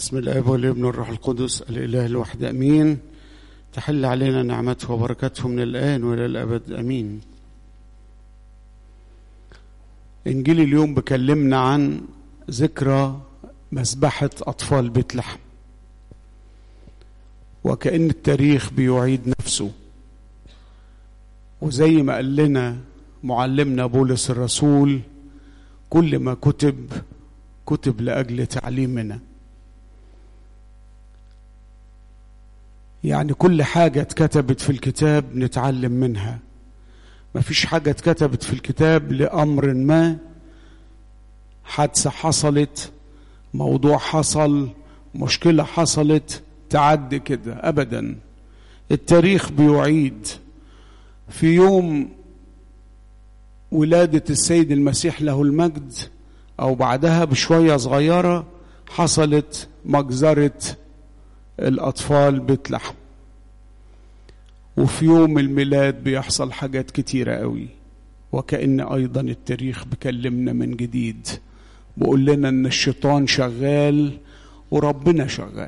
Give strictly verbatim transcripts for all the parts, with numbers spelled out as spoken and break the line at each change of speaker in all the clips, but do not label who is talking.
بسم الآب والابن والروح القدس الإله الواحد أمين. تحل علينا نعمته وبركاته من الآن وإلى الأبد أمين. إنجيل اليوم بكلمنا عن ذكرى مذبحة أطفال بيت لحم، وكأن التاريخ بيعيد نفسه، وزي ما قال لنا معلمنا بولس الرسول كل ما كتب كتب لأجل تعليمنا. يعني كل حاجة اتكتبت في الكتاب نتعلم منها، مفيش حاجة اتكتبت في الكتاب لأمر ما، حادثة حصلت، موضوع حصل، مشكلة حصلت تعدي كده أبدا. التاريخ بيعيد. في يوم ولادة السيد المسيح له المجد أو بعدها بشوية صغيرة حصلت مجزرة الأطفال بيت لحم، وفي يوم الميلاد بيحصل حاجات كتيرة قوي، وكأن أيضا التاريخ بيكلمنا من جديد، بيقول لنا أن الشيطان شغال وربنا شغال.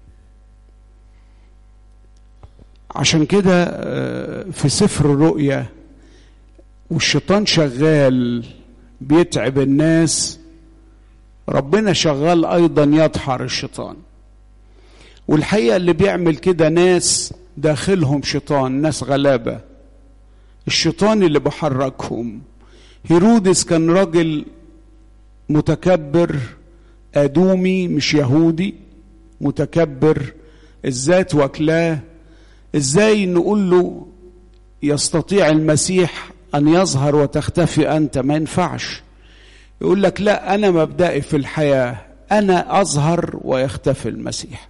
عشان كده في سفر الرؤيا والشيطان شغال بيتعب الناس، ربنا شغال أيضا يدحر الشيطان. والحقيقة اللي بيعمل كده ناس داخلهم شيطان، ناس غلابة، الشيطان اللي بحركهم. هيرودس كان راجل متكبر أدومي مش يهودي، متكبر، الذات واكلاه. ازاي نقول له يستطيع المسيح أن يظهر وتختفي أنت؟ ما ينفعش. يقول لك لا، أنا مبدئي في الحياة أنا أظهر ويختفي المسيح.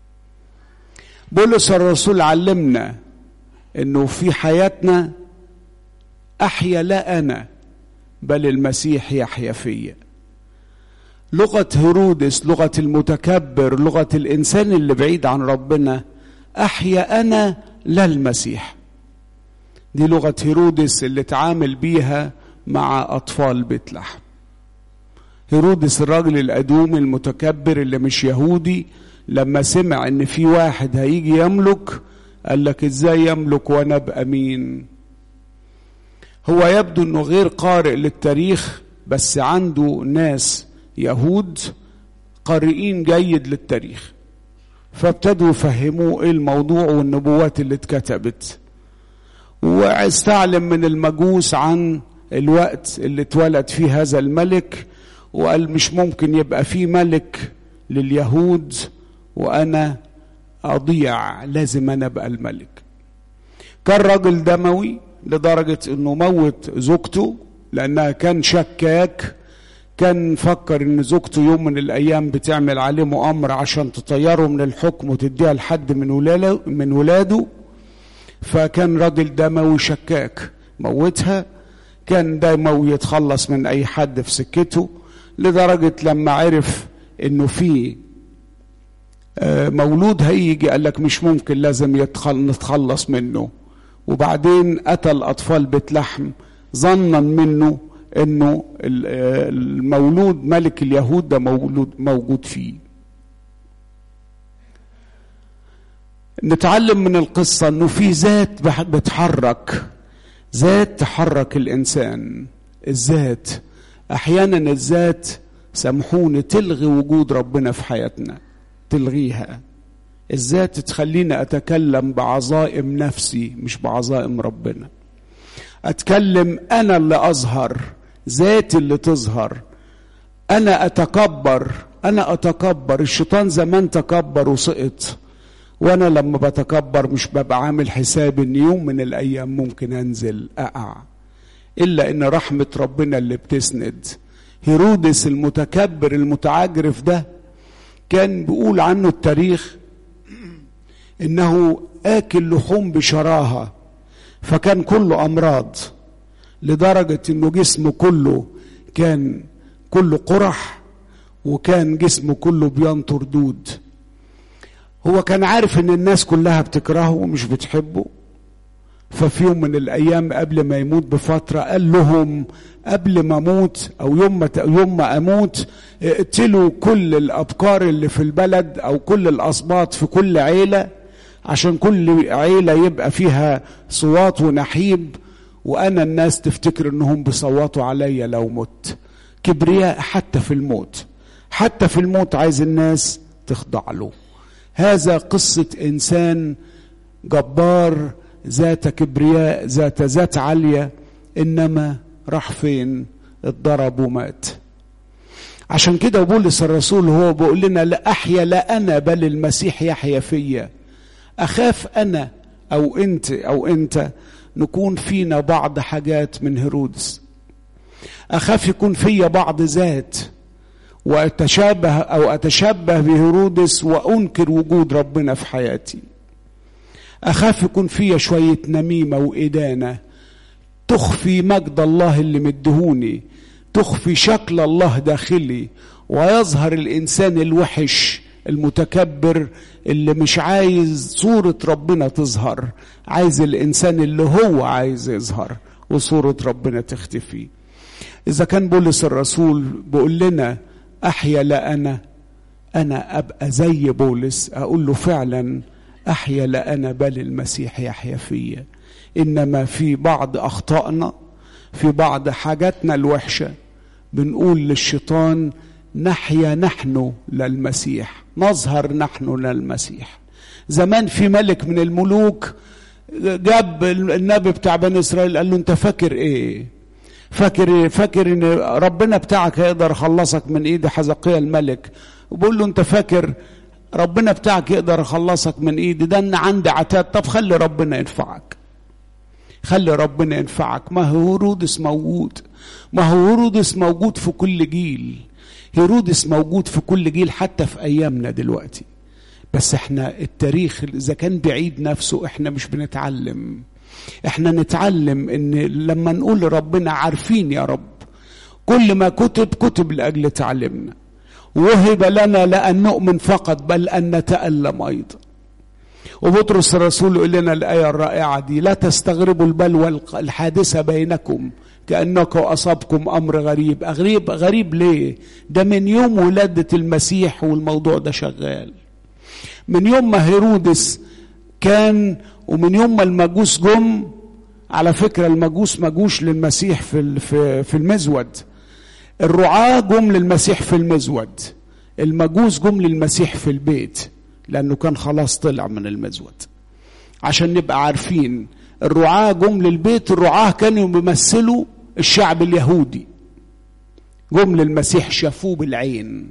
بولس الرسول علمنا انه في حياتنا احيا لا انا بل المسيح يحيا فيا. لغة هيرودس، لغة المتكبر، لغة الانسان اللي بعيد عن ربنا، احيا انا لا المسيح. دي لغة هيرودس اللي تعامل بيها مع اطفال بيت لحم. هيرودس الراجل الادوم المتكبر اللي مش يهودي، لما سمع ان في واحد هيجي يملك قال لك ازاي يملك وانا ابقى مين؟ هو يبدو انه غير قارئ للتاريخ، بس عنده ناس يهود قارئين جيد للتاريخ، فابتدوا يفهموه ايه الموضوع والنبوات اللي اتكتبت. واستعلم من المجوس عن الوقت اللي اتولد فيه هذا الملك، وقال مش ممكن يبقى فيه ملك لليهود وأنا أضيع، لازم أنا أبقى الملك. كان راجل دموي لدرجة أنه موت زوجته لأنها كان شكاك، كان فكر أن زوجته يوم من الأيام بتعمل عليه مؤامرة عشان تطيره من الحكم وتديها لحد من ولاده من ولاده فكان راجل دموي شكاك، موتها. كان دموي يتخلص من أي حد في سكته، لدرجة لما عرف أنه فيه مولود هيجي قال لك مش ممكن، لازم نتخلص منه. وبعدين قتل أطفال بيت لحم ظنا منه انه المولود ملك اليهود ده مولود موجود فيه. نتعلم من القصة انه في ذات بتحرك، ذات تحرك الانسان. الذات احيانا الذات سامحوني تلغي وجود ربنا في حياتنا، تلغيها. الذات تخليني أتكلم بعظائم نفسي مش بعظائم ربنا. أتكلم أنا اللي أظهر، ذاتي اللي تظهر. أنا أتكبر، أنا أتكبر. الشيطان زمان تكبر وسقط، وأنا لما بتكبر مش ببقى عامل حساب إن يوم من الأيام ممكن أنزل أقع، إلا إن رحمة ربنا اللي بتسند. هيرودس المتكبر المتعجرف ده كان بيقول عنه التاريخ انه اكل لحوم بشراهة، فكان كله امراض، لدرجة انه جسمه كله كان كله قرح، وكان جسمه كله بينطر دود. هو كان عارف ان الناس كلها بتكرهه ومش بتحبه، ففي يوم من الأيام قبل ما يموت بفترة قال لهم قبل ما أموت أو يوم ما يوم ما أموت اقتلوا كل الأبكار اللي في البلد أو كل الأسباط في كل عيلة، عشان كل عيلة يبقى فيها صوات ونحيب، وأنا الناس تفتكر إنهم بيصوتوا عليا لو مت. كبرياء حتى في الموت، حتى في الموت عايز الناس تخضع له. هذا قصة إنسان جبار ذات كبرياء، ذات ذات عالية، إنما راح فين؟ اتضرب ومات. عشان كده بولس الرسول هو بيقول لنا لا أحيا لا أنا بل المسيح يحيا فيا. أخاف أنا أو أنت أو أنت نكون فينا بعض حاجات من هيرودس. أخاف يكون فيا بعض ذات وأتشابه أو أتشبه بهيرودس وأنكر وجود ربنا في حياتي. أخاف يكون فيا شوية نميمة وإدانة تخفي مجد الله اللي مدهوني، تخفي شكل الله داخلي، ويظهر الإنسان الوحش المتكبر اللي مش عايز صورة ربنا تظهر، عايز الإنسان اللي هو عايز يظهر وصورة ربنا تختفي. إذا كان بولس الرسول بيقول لنا أحيا لا أنا، أنا أبقى زي بولس أقول له فعلا أحيا لا أنا بل المسيح يحيا فيا. إنما في بعض أخطائنا، في بعض حاجاتنا الوحشة بنقول للشيطان نحيا نحن للمسيح، نظهر نحن للمسيح. زمان في ملك من الملوك جاب النبي بتاع بني إسرائيل قال له أنت فاكر إيه؟ فاكر إيه؟ فاكر إن ربنا بتاعك هيقدر يخلصك من إيد حزقيا الملك؟ وبقول له أنت فاكر ربنا بتاعك يقدر يخلصك من إيدي؟ ده أنا عندي عتاد. طب خلي ربنا ينفعك، خلي ربنا ينفعك. ما هو هيرودس موجود، ما هو هيرودس موجود في كل جيل، هيرودس موجود في كل جيل حتى في أيامنا دلوقتي. بس احنا التاريخ إذا كان بعيد نفسه احنا مش بنتعلم. احنا نتعلم ان لما نقول لربنا عارفين يا رب كل ما كتب كتب لأجل تعلمنا، وهب لنا لأن نؤمن فقط بل أن نتألم أيضا. وبطرس الرسول يقول لنا الآية الرائعة دي لا تستغربوا البلوى الحادثة بينكم كأنكم أصابكم أمر غريب. غريب غريب ليه؟ ده من يوم ولادة المسيح والموضوع ده شغال، من يوم ما هيرودس كان، ومن يوم ما المجوس جم. على فكرة المجوس مجوش للمسيح في في المزود، الرعاة جم للمسيح في المزود، المجوس جم للمسيح في البيت لأنه كان خلاص طلع من المزود. عشان نبقى عارفين الرعاة جم للبيت، الرعاة كانوا بيمثلوا الشعب اليهودي، جم للمسيح شافوه بالعين.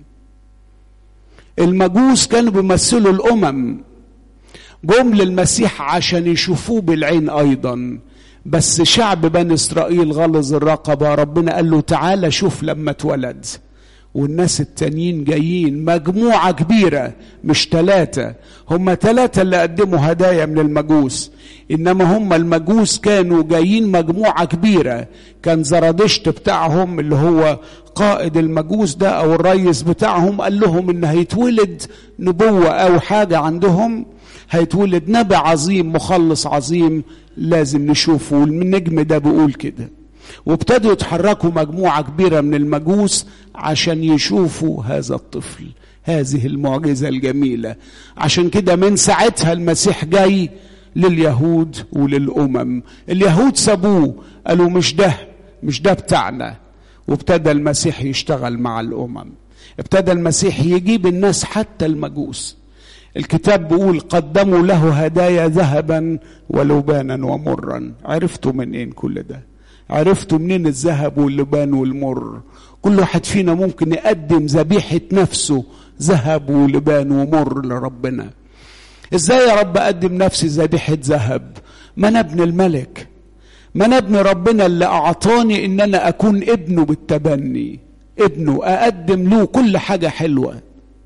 المجوس كانوا بيمثلوا الأمم، جم للمسيح عشان يشوفوه بالعين أيضا. بس شعب بني إسرائيل غلظ الرقبة، ربنا قال له تعالى شوف لما اتولد. والناس التانيين جايين مجموعة كبيرة، مش ثلاثة، هم ثلاثة اللي قدموا هدايا من المجوس، إنما هم المجوس كانوا جايين مجموعة كبيرة. كان زرادشت بتاعهم اللي هو قائد المجوس ده أو الرئيس بتاعهم قال لهم إن هيتولد نبوة أو حاجة عندهم، هيتولد نبي عظيم مخلص عظيم لازم نشوفه، والنجم ده بيقول كده. وابتدوا يتحركوا مجموعة كبيرة من المجوس عشان يشوفوا هذا الطفل، هذه المعجزة الجميلة. عشان كده من ساعتها المسيح جاي لليهود وللأمم. اليهود سابوه قالوا مش ده مش ده بتاعنا، وابتدى المسيح يشتغل مع الأمم، ابتدى المسيح يجيب الناس حتى المجوس. الكتاب بيقول قدموا له هدايا ذهبا ولبانا ومرا. عرفتوا منين كل ده؟ عرفتوا منين الذهب واللبان والمر؟ كل واحد فينا ممكن يقدم ذبيحة نفسه ذهب ولبان ومر لربنا. ازاي يا رب اقدم نفسي ذبيحة ذهب؟ ما انا ابن الملك، ما انا ابن ربنا اللي اعطاني ان انا اكون ابنه بالتبني، ابنه اقدم له كل حاجة حلوة.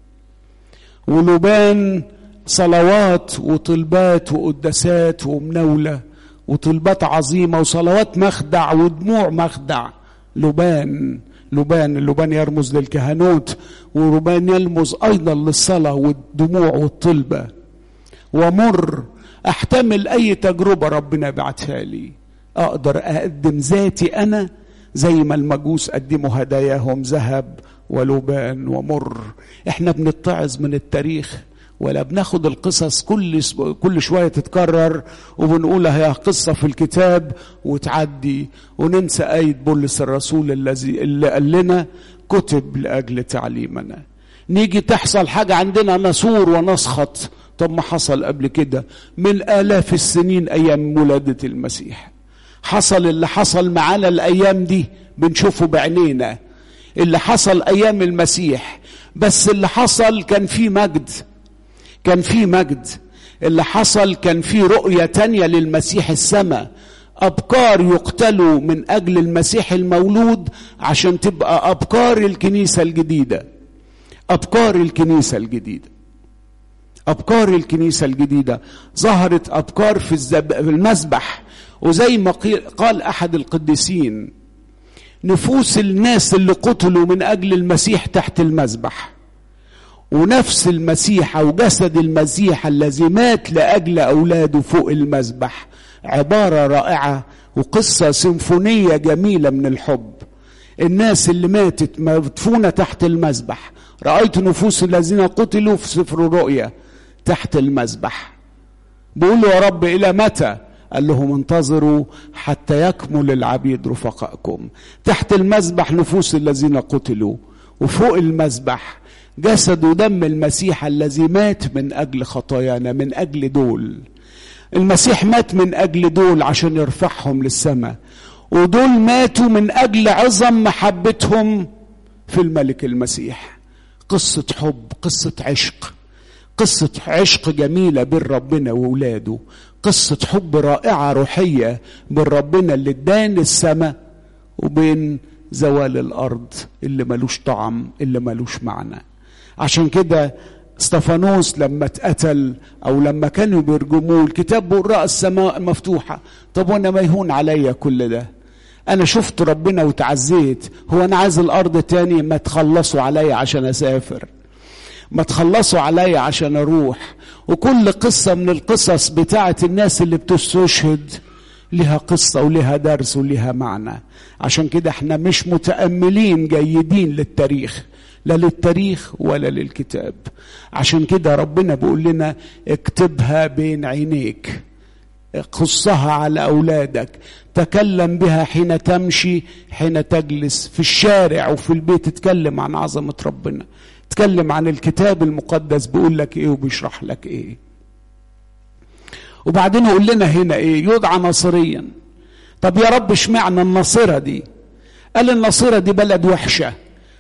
ولبان صلوات وطلبات وقداسات ومناولة وطلبات عظيمة وصلوات مخدع ودموع مخدع. لبان لبان اللبان يرمز للكهنوت، ولبان يرمز أيضا للصلاة والدموع والطلبة. ومر احتمل اي تجربة ربنا بعتها لي، اقدر اقدم ذاتي انا زي ما المجوس قدموا هداياهم ذهب ولبان ومر. احنا بنتعظ من التاريخ ولا بناخد القصص كل كل شويه تتكرر وبنقولها هي قصه في الكتاب وتعدي، وننسى آية بولس الرسول الذي اللي قال لنا كتب لاجل تعليمنا. نيجي تحصل حاجه عندنا نثور ونسخط. طب ما حصل قبل كده من آلاف السنين ايام ولادة المسيح، حصل اللي حصل معانا الايام دي بنشوفه بعينينا، اللي حصل ايام المسيح. بس اللي حصل كان فيه مجد، كان فيه مجد. اللي حصل كان فيه رؤية تانية للمسيح السماء. أبكار يقتلوا من أجل المسيح المولود عشان تبقى أبكار الكنيسة الجديدة. أبكار الكنيسة الجديدة أبكار الكنيسة الجديدة ظهرت أبكار في, الزب... في المسبح. وزي ما قال أحد القديسين، نفوس الناس اللي قتلوا من أجل المسيح تحت المسبح، ونفس المسيح أو جسد المسيح الذي مات لأجل أولاده فوق المسبح. عبارة رائعة وقصة سيمفونية جميلة من الحب. الناس اللي ماتت مدفونة تحت المسبح. رأيت نفوس الذين قتلوا في سفر الرؤيا تحت المسبح. بيقولوا يا رب إلى متى؟ قال لهم انتظروا حتى يكمل العبيد رفقائكم. تحت المسبح نفوس الذين قتلوا، وفوق المسبح جسد ودم المسيح الذي مات من أجل خطايانا، من أجل دول. المسيح مات من أجل دول عشان يرفعهم للسماء، ودول ماتوا من أجل عظم محبتهم في الملك المسيح. قصة حب، قصة عشق، قصة عشق جميلة بين ربنا وولاده، قصة حب رائعة روحية بين ربنا اللي ادانا السماء وبين زوال الأرض اللي ملوش طعم، اللي ملوش معنى. عشان كده استفانوس لما اتقتل أو لما كانوا بيرجموه، الكتاب بيقول رأى السماء مفتوحة. طب وانا ما يهون عليا كل ده؟ أنا شفت ربنا وتعزيت، هو أنا عايز الأرض تاني؟ ما تخلصوا عليا عشان أسافر، ما تخلصوا عليا عشان أروح. وكل قصة من القصص بتاعة الناس اللي بتستشهد لها قصة ولها درس ولها معنى. عشان كده احنا مش متأملين جيدين للتاريخ، لا للتاريخ ولا للكتاب. عشان كده ربنا بيقول لنا اكتبها بين عينيك، قصها على أولادك، تكلم بها حين تمشي، حين تجلس في الشارع وفي البيت. تتكلم عن عظمة ربنا، تكلم عن الكتاب المقدس بيقول لك ايه وبيشرح لك ايه. وبعدين يقول لنا هنا ايه؟ يدعى ناصريا. طب يا رب اشمعنى الناصرة دي؟ قال الناصرة دي بلد وحشة،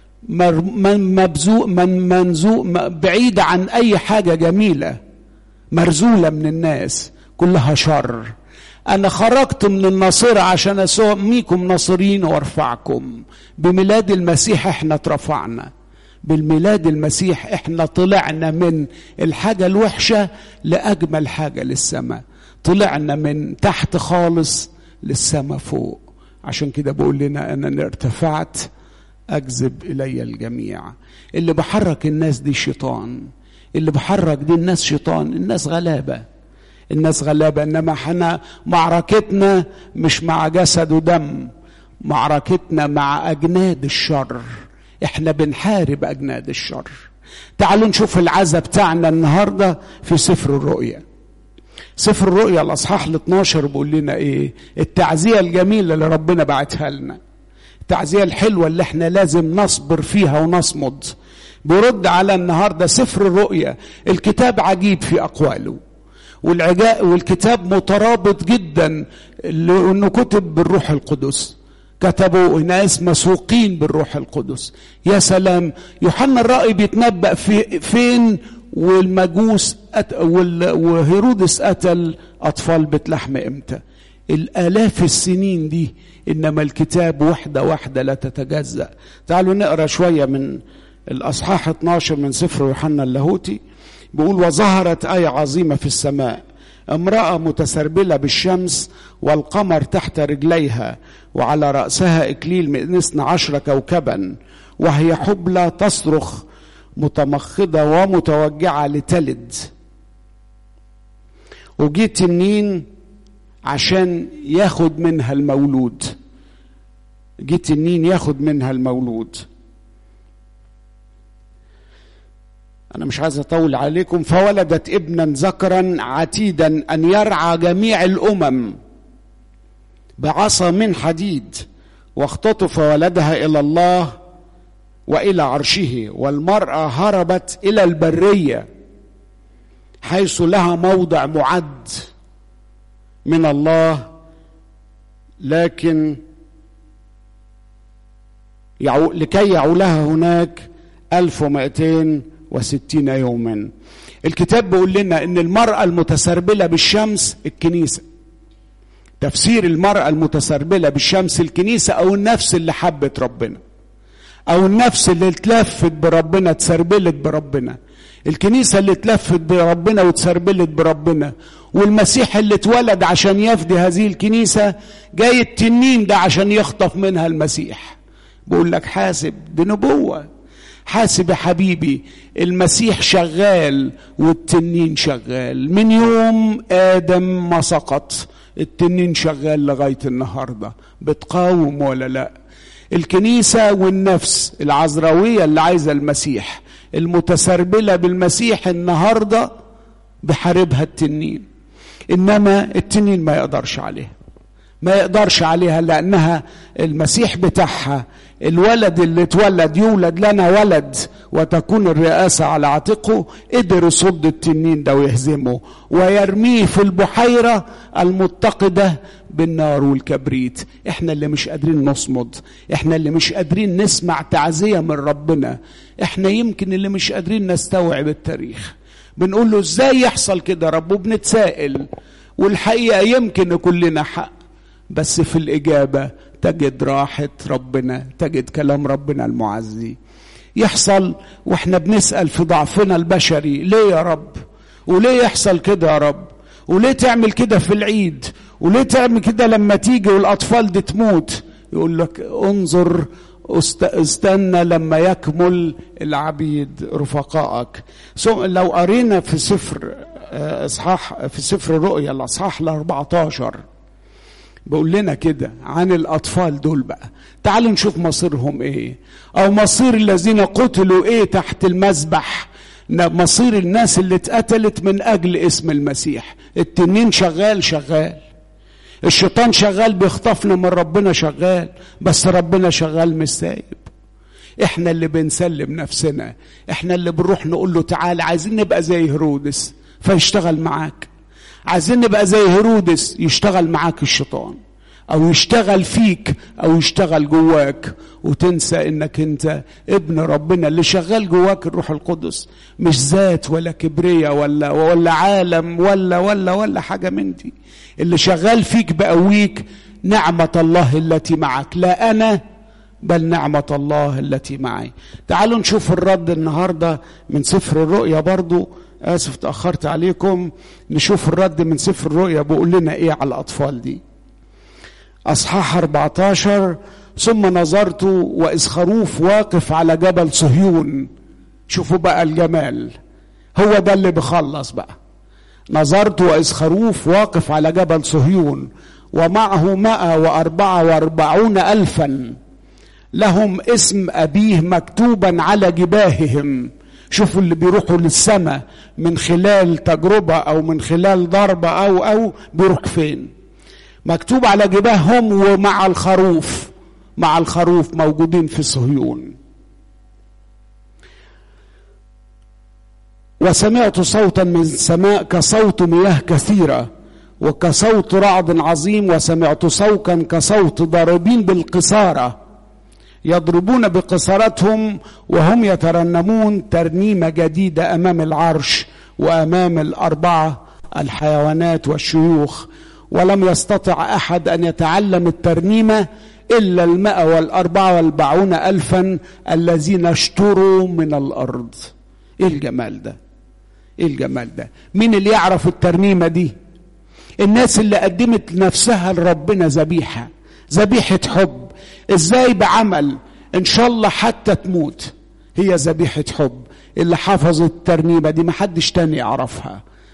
مبزوق من منزوق بعيدة عن اي حاجة جميلة، مرزولة من الناس، كلها شر. انا خرجت من الناصرة عشان اسميكم ناصرين وارفعكم. بميلاد المسيح احنا اترفعنا، بالميلاد المسيح احنا طلعنا من الحاجة الوحشة لأجمل حاجة للسماء، طلعنا من تحت خالص للسماء فوق. عشان كده بقول لنا أنا ارتفعت أجذب إلي الجميع. اللي بحرك الناس دي شيطان، اللي بحرك دي الناس شيطان. الناس غلابة، الناس غلابة. إنما احنا معركتنا مش مع جسد ودم، معركتنا مع أجناد الشر. احنا بنحارب أجناد الشر. تعالوا نشوف العزة بتاعنا النهاردة في سفر الرؤيا. سفر الرؤيا الأصحاح الاثناشر بيقول لنا ايه؟ التعزية الجميلة اللي ربنا بعتها لنا، التعزية الحلوة اللي احنا لازم نصبر فيها ونصمد. بيرد على النهاردة سفر الرؤيا. الكتاب عجيب في أقواله، والعجاء والكتاب مترابط جدا، لأنه كتب بالروح القدس، كتبوا ناس مسوقين بالروح القدس. يا سلام، يوحنا الرائي بيتنبأ في فين والمجوس أت... وهيرودس قتل أطفال بيت لحم إمتى؟ الآلاف السنين دي. إنما الكتاب وحدة واحدة لا تتجزأ. تعالوا نقرأ شوية من الأصحاح اثناشر من سفر يوحنا اللاهوتي. بيقول وظهرت آية عظيمة في السماء، امرأة متسربلة بالشمس والقمر تحت رجليها، وعلى رأسها إكليل من اثنى عشر كوكبا، وهي حبلى تصرخ متمخضة ومتوجعة لتلد. وجي تنين عشان ياخد منها المولود، جه تنين ياخد منها المولود. أنا مش عايز أطول عليكم. فولدت ابنا ذكرا عتيدا أن يرعى جميع الأمم بعصا من حديد، واختطف ولدها إلى الله وإلى عرشه. والمرأة هربت إلى البرية حيث لها موضع معد من الله، لكن يعو لكي يعولها هناك ألف ومائتين وستين يوما. الكتاب بيقول لنا ان المرأة المتسربلة بالشمس الكنيسة. تفسير المرأة المتسربلة بالشمس الكنيسة، او النفس اللي حبت ربنا، او النفس اللي اتلفت بربنا اتسربلت بربنا. الكنيسة اللي اتلفت بربنا واتسربلت بربنا، والمسيح اللي اتولد عشان يفدي هذه الكنيسة. جاي التنين ده عشان يخطف منها المسيح. بقول لك حاسب، دي نبوة. حاسب يا حبيبي، المسيح شغال والتنين شغال. من يوم آدم ما سقط التنين شغال لغاية النهاردة. بتقاوم ولا لا؟ الكنيسة والنفس العذراوية اللي عايزة المسيح المتسربلة بالمسيح النهاردة بحاربها التنين، إنما التنين ما يقدرش عليها، ما يقدرش عليها، لأنها المسيح بتاعها الولد اللي اتولد يولد لنا ولد وتكون الرئاسة على عاتقه. قدر يصد التنين ده ويهزمه ويرميه في البحيرة المتقدة بالنار والكبريت. احنا اللي مش قادرين نصمد، احنا اللي مش قادرين نسمع تعزية من ربنا، احنا يمكن اللي مش قادرين نستوعب التاريخ. بنقول له ازاي يحصل كده رب، وبنتسائل، والحقيقة يمكن كلنا حق، بس في الإجابة تجد راحة ربنا، تجد كلام ربنا المعزي. يحصل واحنا بنسأل في ضعفنا البشري، ليه يا رب؟ وليه يحصل كده يا رب؟ وليه تعمل كده في العيد؟ وليه تعمل كده لما تيجي والأطفال دي تموت؟ يقول لك انظر استنى لما يكمل العبيد رفقائك. لو قرينا في سفر اصحاح في سفر الرؤيا الاصحاح الأربعتاشر بقول لنا كده عن الأطفال دول. بقى تعالوا نشوف مصيرهم ايه، او مصير الذين قتلوا ايه تحت المذبح. مصير الناس اللي اتقتلت من اجل اسم المسيح. التنين شغال شغال، الشيطان شغال بيخطفنا من ربنا شغال، بس ربنا شغال مش سايب. احنا اللي بنسلم نفسنا، احنا اللي بنروح نقول له تعالى عايزين نبقى زي هيرودس فيشتغل معاك، عايزين نبقى زي هيرودس يشتغل معاك الشيطان، او يشتغل فيك، او يشتغل جواك، وتنسى انك انت ابن ربنا اللي شغال جواك الروح القدس، مش ذات ولا كبرية ولا ولا عالم ولا ولا ولا حاجة من دي. اللي شغال فيك بقويك نعمة الله التي معك، لا انا بل نعمة الله التي معي. تعالوا نشوف الرد النهاردة من سفر الرؤيا. برضو آسف تأخرت عليكم. نشوف الرد من سفر الرؤيا بيقول لنا ايه على الأطفال دي. أصحاح أربعتاشر: ثم نظرت وإذ خروف واقف على جبل صهيون. شوفوا بقى الجمال، هو ده اللي بخلص بقى. نظرت وإذ خروف واقف على جبل صهيون ومعه مائة وأربعة وأربعون ألفا لهم اسم أبيه مكتوبا على جباههم. شوفوا اللي بيروحوا للسماء من خلال تجربة أو من خلال ضربة أو أو بيروح فين؟ مكتوب على جباههم ومع الخروف، مع الخروف موجودين في صهيون. وسمعت صوتا من السماء كصوت مياه كثيرة وكصوت رعد عظيم، وسمعت صوتا كصوت ضاربين بالقصارة يضربون بقصارتهم وهم يترنمون ترنيمة جديدة أمام العرش وأمام الأربعة الحيوانات والشيوخ. ولم يستطع أحد أن يتعلم الترنيمة إلا المائة والأربعة والأربعون ألفا الذين اشتروا من الأرض. إيه الجمال ده؟ إيه الجمال ده؟ مين اللي يعرف الترنيمة دي؟ الناس اللي قدمت نفسها لربنا ذبيحة، ذبيحة حب. إزاي؟ بعمل، إن شاء الله حتى تموت، هي ذبيحة حب. اللي حفظ الترنيمة دي محدش تاني يعرفها،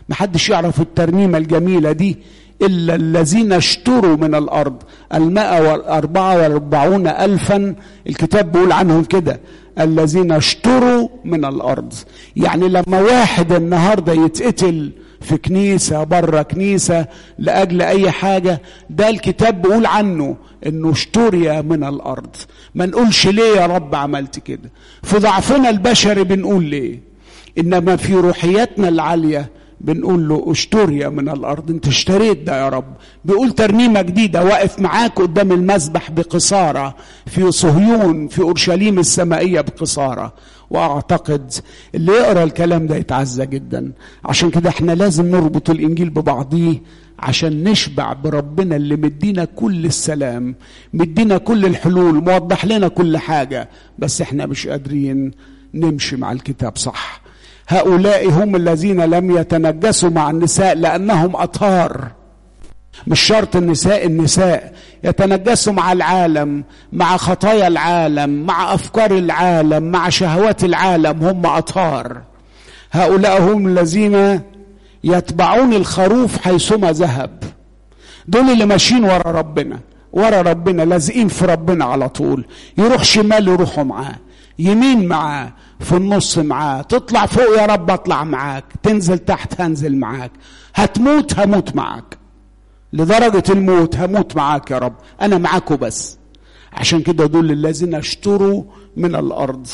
محدش يعرف الترنيمة الجميلة دي إلا الذين اشتروا من الأرض المائة وأربعة وأربعون ألفا. الكتاب بيقول عنهم كده الذين اشتروا من الأرض. يعني لما واحد النهاردة يتقتل في كنيسة بره كنيسة لأجل أي حاجة، ده الكتاب بيقول عنه إنه اشتري من الأرض. ما نقولش ليه يا رب عملت كده، في ضعفنا البشري بنقول ليه، إنما في روحياتنا العالية بنقول له اشتري من الأرض، انت اشتريت ده يا رب. بيقول ترنيمة جديدة، واقف معاك قدام المذبح بقصارى في صهيون في أورشليم السمائية بقصارى. واعتقد اللي يقرأ الكلام ده يتعزى جدا. عشان كده احنا لازم نربط الإنجيل ببعضيه عشان نشبع بربنا اللي مدينا كل السلام، مدينا كل الحلول، موضح لنا كل حاجة، بس احنا مش قادرين نمشي مع الكتاب صح. هؤلاء هم الذين لم يتنجسوا مع النساء لأنهم أطهار. مش شرط النساء النساء يتنجسوا مع العالم، مع خطايا العالم، مع أفكار العالم، مع شهوات العالم، هم أطهار. هؤلاء هم الذين يتبعون الخروف حيثما ذهب. دول اللي ماشيين ورا ربنا، ورا ربنا، لازقين في ربنا على طول. يروح شمال يروحوا معاه، يمين معاه، في النص معاه. تطلع فوق يا رب اطلع معاك، تنزل تحت هنزل معاك، هتموت هموت معاك، لدرجة الموت هموت معاك يا رب، انا معاكو بس. عشان كده دول الذين اشتروا من الارض.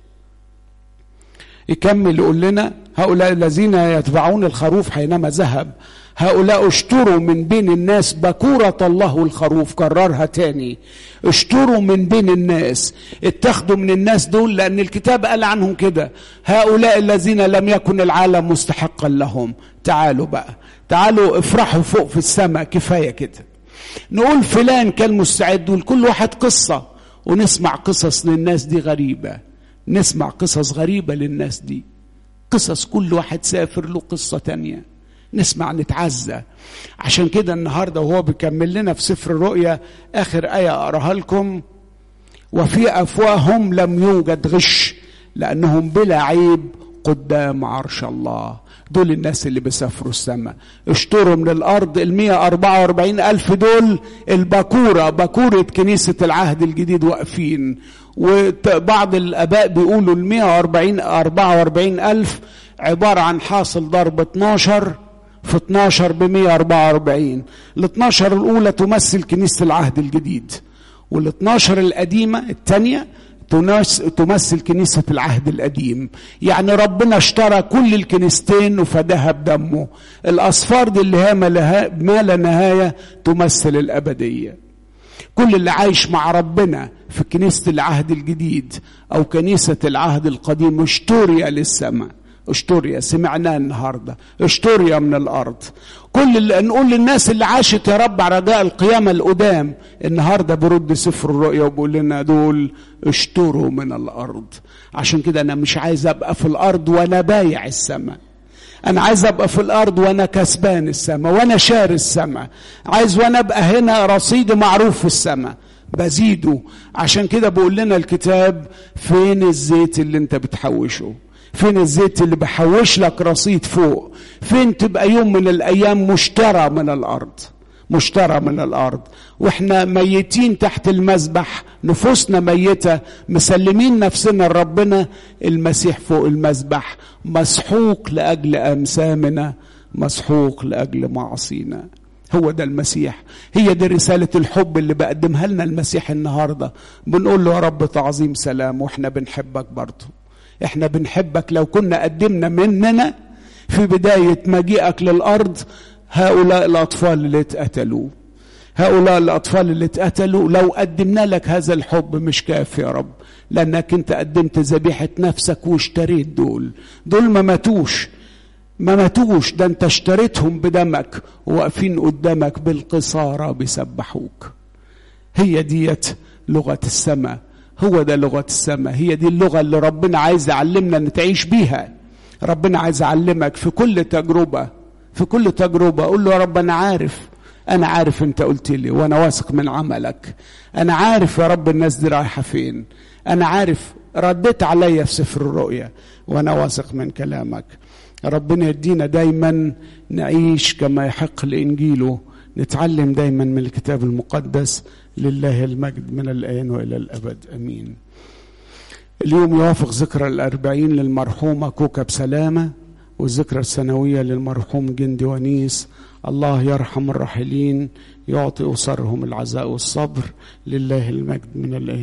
يكمل يقول لنا هؤلاء الذين يتبعون الخروف حينما ذهب، هؤلاء اشتروا من بين الناس بكورة الله الخروف. كررها تاني، اشتروا من بين الناس، اتخذوا من الناس دول، لأن الكتاب قال عنهم كده هؤلاء الذين لم يكن العالم مستحقا لهم. تعالوا بقى، تعالوا افرحوا فوق في السماء، كفاية كده. نقول فلان كان مستعد، ولكل واحد قصة، ونسمع قصص للناس دي غريبة، نسمع قصص غريبة للناس دي، قصص كل واحد سافر له قصة تانية، نسمع نتعزى. عشان كده النهاردة وهو بيكمل لنا في سفر الرؤيا آخر آية أقراها لكم، وفي أفواههم لم يوجد غش لأنهم بلا عيب قدام عرش الله. دول الناس اللي بيسافروا السماء، اشتروا من الأرض. المية أربعة واربعين ألف دول البكورة، بكورة كنيسة العهد الجديد واقفين. وبعض الآباء بيقولوا المية أربعة واربعين ألف عبارة عن حاصل ضرب اتناشر في اتناشر بمية أربعة واربعين. الاتناشر الأولى تمثل كنيسة العهد الجديد، والاتناشر القديمة الثانية تمثل كنيسة العهد القديم. يعني ربنا اشترى كل الكنيستين وفداها بدمه. الأصفار دي اللي هي ما لا نهاية تمثل الأبدية. كل اللي عايش مع ربنا في كنيسة العهد الجديد أو كنيسة العهد القديم اشتري للسماء، اشتري، سمعناه النهاردة، اشتري من الأرض. كل اللي نقول للناس اللي عاشت يا رب على رجاء القيامة القدام، النهاردة برد سفر الرؤيا وبقول لنا دول اشتروا من الأرض. عشان كده أنا مش عايز أبقى في الأرض وأنا بايع السماء، أنا عايز أبقى في الأرض وأنا كسبان السماء وأنا شاري السماء. عايز وأنا أبقى هنا رصيد معروف في السماء بزيده. عشان كده بقول لنا الكتاب فين الزيت اللي انت بتحوشه، فين الزيت اللي بحوش لك رصيد فوق، فين تبقى يوم من الأيام مشترى من الأرض، مشترى من الأرض. وإحنا ميتين تحت المذبح، نفوسنا ميتة، مسلمين نفسنا لربنا. المسيح فوق المذبح مسحوق لأجل أمسامنا، مسحوق لأجل معصينا. هو ده المسيح، هي دي رسالة الحب اللي بقدمها لنا المسيح النهاردة. بنقول له يا رب تعظيم سلام، وإحنا بنحبك برضه، إحنا بنحبك. لو كنا قدمنا مننا في بداية مجيئك للأرض هؤلاء الأطفال اللي اتقتلوا، هؤلاء الأطفال اللي اتقتلوا، لو قدمنا لك هذا الحب مش كافي يا رب، لأنك انت قدمت ذبيحة نفسك واشتريت دول. دول ما ماتوش، ما ماتوش، ده انت اشتريتهم بدمك، وواقفين قدامك بالقصارى بيسبحوك. هي ديت لغة السماء، هو ده لغة السماء، هي دي اللغة اللي ربنا عايز يعلمنا نتعيش بيها. ربنا عايز يعلمك في كل تجربة، في كل تجربة أقول له يا رب أنا عارف، أنا عارف أنت قلت لي، وأنا واثق من عملك. أنا عارف يا رب الناس دي رايحة فين، أنا عارف رديت عليا في سفر الرؤيا، وأنا واثق من كلامك. ربنا يدينا دايما نعيش كما يحق لإنجيله، نتعلم دايما من الكتاب المقدس. لله المجد من الآن وإلى الأبد أمين. اليوم يوافق ذكرى الأربعين للمرحومة كوكب سلامة، والذكرى السنوية للمرحوم جندي ونيس. الله يرحم الراحلين، يعطي أسرهم العزاء والصبر. لله المجد من الآن.